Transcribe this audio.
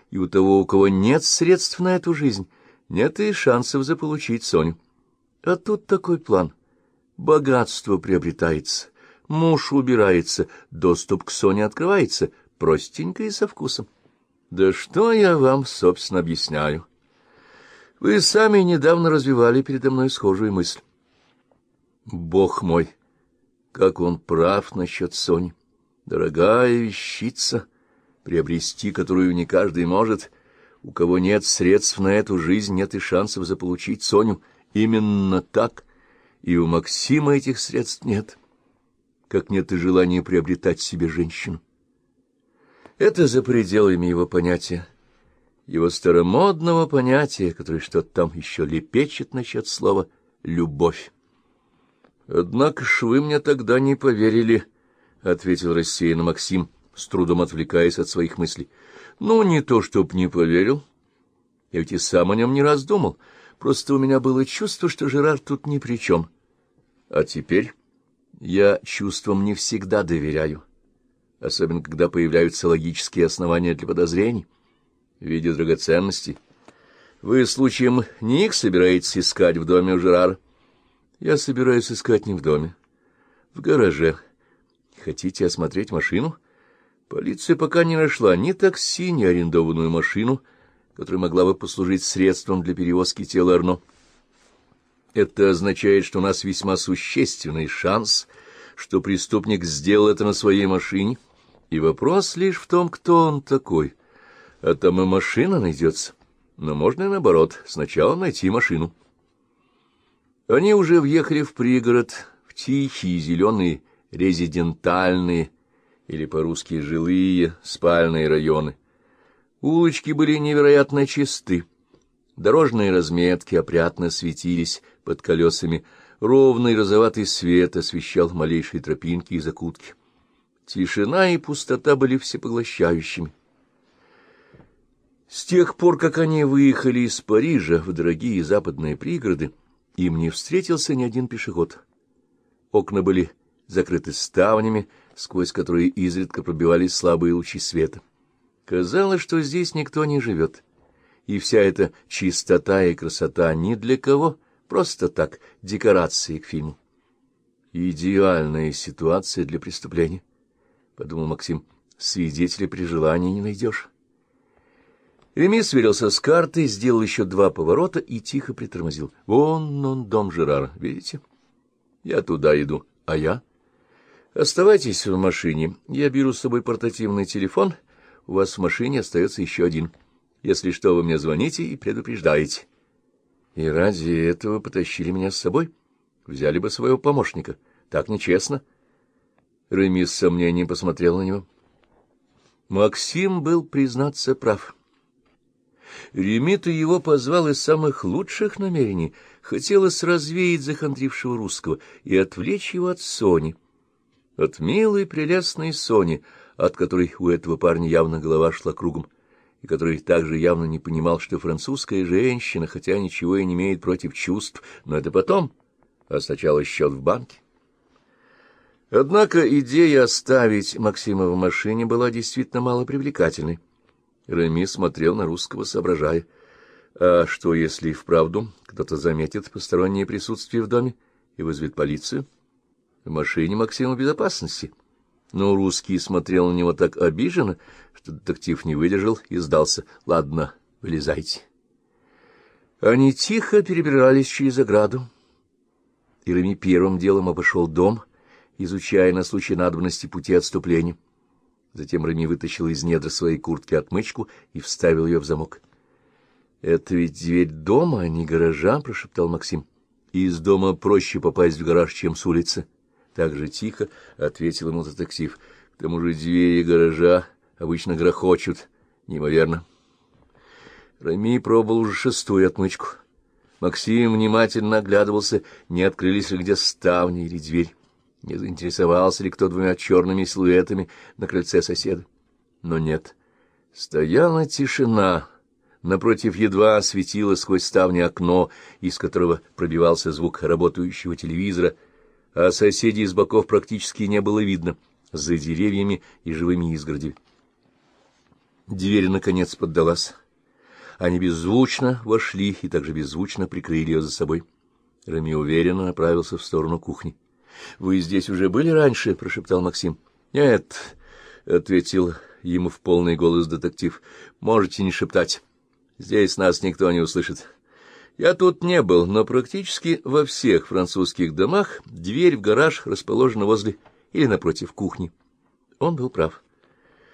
и у того, у кого нет средств на эту жизнь, нет и шансов заполучить Соню. А тут такой план. Богатство приобретается, муж убирается, доступ к Соне открывается, простенько и со вкусом. Да что я вам, собственно, объясняю? Вы сами недавно развивали передо мной схожую мысль. Бог мой, как он прав насчет Сони. Дорогая вещица, приобрести которую не каждый может. У кого нет средств на эту жизнь, нет и шансов заполучить Соню. Именно так. И у Максима этих средств нет. Как нет и желания приобретать себе женщину. Это за пределами его понятия. Его старомодного понятия, которое что-то там еще лепечет насчет слова «любовь». «Однако ж вы мне тогда не поверили», — ответил рассеянно Максим, с трудом отвлекаясь от своих мыслей. «Ну, не то чтоб не поверил. Я ведь и сам о нем не раз думал. Просто у меня было чувство, что Жерар тут ни при чем. А теперь я чувствам не всегда доверяю, особенно когда появляются логические основания для подозрений в виде драгоценностей. Вы, случаем, не их собираетесь искать в доме у Жерара?» «Я собираюсь искать не в доме, в гараже. Хотите осмотреть машину? Полиция пока не нашла ни такси, ни арендованную машину, которая могла бы послужить средством для перевозки тела Арно. Это означает, что у нас весьма существенный шанс, что преступник сделал это на своей машине, и вопрос лишь в том, кто он такой. А там и машина найдется. Но можно и наоборот, сначала найти машину». Они уже въехали в пригород, в тихие зеленые резидентальные, или по-русски жилые, спальные районы. Улочки были невероятно чисты. Дорожные разметки опрятно светились под колесами. Ровный розоватый свет освещал малейшие тропинки и закутки. Тишина и пустота были всепоглощающими. С тех пор, как они выехали из Парижа в дорогие западные пригороды, им не встретился ни один пешеход. Окна были закрыты ставнями, сквозь которые изредка пробивались слабые лучи света. Казалось, что здесь никто не живет, и вся эта чистота и красота ни для кого, просто так, декорации к фильму. «Идеальная ситуация для преступления», — подумал Максим. «Свидетелей при желании не найдешь». Реми сверился с картой, сделал еще 2 поворота и тихо притормозил. «Вон он, дом Жерара, видите? Я туда иду. А я? Оставайтесь в машине. Я беру с собой портативный телефон. У вас в машине остается еще один. Если что, вы мне звоните и предупреждаете». «И ради этого потащили меня с собой? Взяли бы своего помощника. Так нечестно». Реми с сомнением посмотрел на него. Максим был, признаться, прав. Реми-то его позвал из самых лучших намерений. Хотелось развеять захандрившего русского и отвлечь его от Сони. От милой, прелестной Сони, от которой у этого парня явно голова шла кругом, и который также явно не понимал, что французская женщина, хотя ничего и не имеет против чувств, но это потом, а сначала счет в банке. Однако идея оставить Максима в машине была действительно малопривлекательной. Реми смотрел на русского, соображая. А что, если и вправду кто-то заметит постороннее присутствие в доме и вызовет полицию? В машине Максима в безопасности. Но русский смотрел на него так обиженно, что детектив не выдержал и сдался. «Ладно, вылезайте». Они тихо перебирались через ограду, и Реми первым делом обошел дом, изучая на случай надобности пути отступления. Затем Реми вытащил из недр своей куртки отмычку и вставил ее в замок. — Это ведь дверь дома, а не гаража, — прошептал Максим. — Из дома проще попасть в гараж, чем с улицы. Так же тихо ответил ему детектив. К тому же двери гаража обычно грохочут неимоверно. Реми пробовал уже 6-ю отмычку. Максим внимательно оглядывался, не открылись ли где ставни или дверь. Не заинтересовался ли кто 2 черными силуэтами на крыльце соседа. Но нет. Стояла тишина. Напротив едва светило сквозь ставни окно, из которого пробивался звук работающего телевизора, а соседей с боков практически не было видно за деревьями и живыми изгородями. Дверь, наконец, поддалась. Они беззвучно вошли и также беззвучно прикрыли ее за собой. Реми уверенно направился в сторону кухни. — Вы здесь уже были раньше? — прошептал Максим. — Нет, — ответил ему в полный голос детектив. — Можете не шептать. Здесь нас никто не услышит. Я тут не был, но практически во всех французских домах дверь в гараж расположена возле или напротив кухни. Он был прав.